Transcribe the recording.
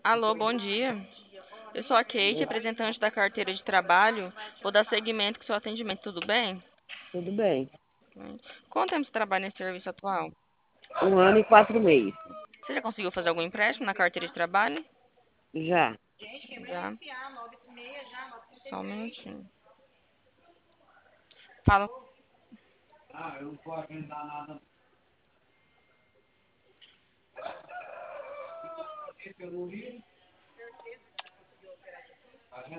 Alô, bom dia. Eu sou a Kate, representante da carteira de trabalho. Vou dar seguimento com o seu atendimento, tudo bem? Tudo bem. Quanto tempo você trabalha nesse serviço atual? 1 ano e 4 meses. Você já conseguiu fazer algum empréstimo na carteira de trabalho? Já. Já. Só um minutinho. Fala.